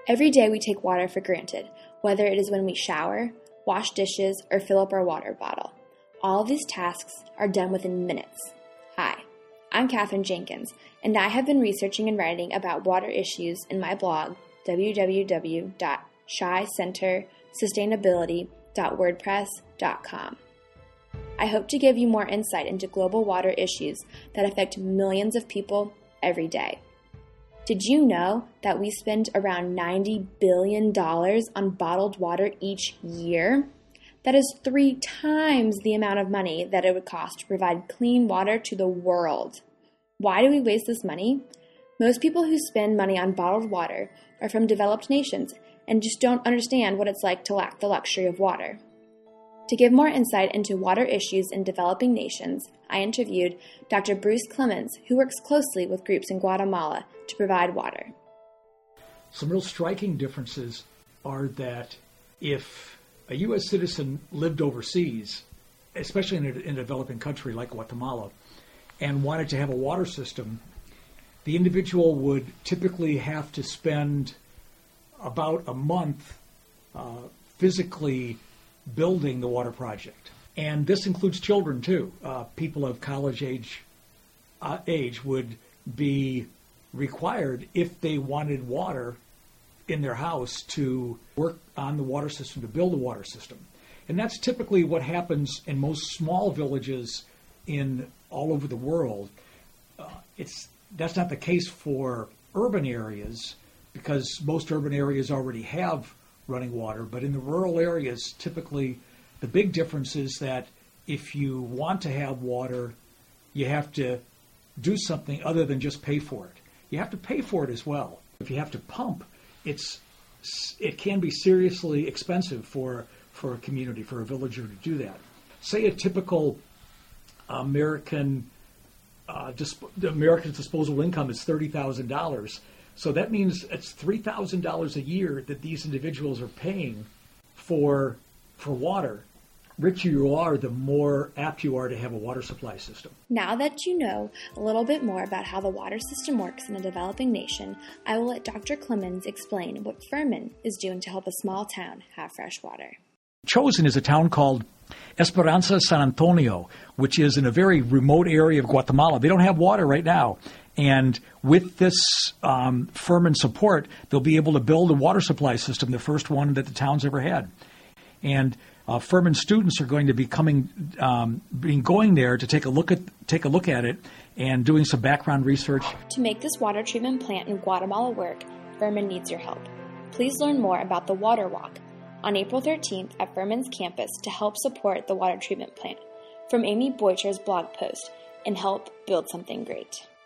Every day we take water for granted, whether it is when we shower, wash dishes, or fill up our water bottle. All of these tasks are done within minutes. Hi, I'm Katherine Jenkins, and I have been researching and writing about water issues in my blog, www.shycentersustainability.wordpress.com. I hope to give you more insight into global water issues that affect millions of people every day. Did you know that we spend around $90 billion on bottled water each year? That is 3 times the amount of money that it would cost to provide clean water to the world. Why do we waste this money? Most people who spend money on bottled water are from developed nations and just don't understand what it's like to lack the luxury of water. To give more insight into water issues in developing nations, I interviewed Dr. Bruce Clemens, who works closely with groups in Guatemala to provide water. Some real striking differences are that if a U.S. citizen lived overseas, especially in a developing country like Guatemala, and wanted to have a water system, the individual would typically have to spend about a month physically building the water project. And this includes children too. People of college age would be required, if they wanted water in their house, to work on the water system, to build a water system. And that's typically what happens in most small villages in all over the world. That's not the case for urban areas, because most urban areas already have running water. But in the rural areas, typically the big difference is that if you want to have water, you have to do something other than just pay for it. You have to pay for it as well. If you have to pump, it can be seriously expensive for a community, for a villager to do that. Say a typical American's disposable income is $30,000. So that means it's $3,000 a year that these individuals are paying for water. Richer you are, the more apt you are to have a water supply system. Now that you know a little bit more about how the water system works in a developing nation, I will let Dr. Clemens explain what Furman is doing to help a small town have fresh water. Chosen is a town called Esperanza San Antonio, which is in a very remote area of Guatemala. They don't have water right now. And with this Furman support, they'll be able to build a water supply system, the first one that the town's ever had. And Furman students are going to be going there to take a look at it and doing some background research. To make this water treatment plant in Guatemala work, Furman needs your help. Please learn more about the Water Walk on April 13th at Furman's campus to help support the water treatment plant, from Amy Boycher's blog post, and help build something great.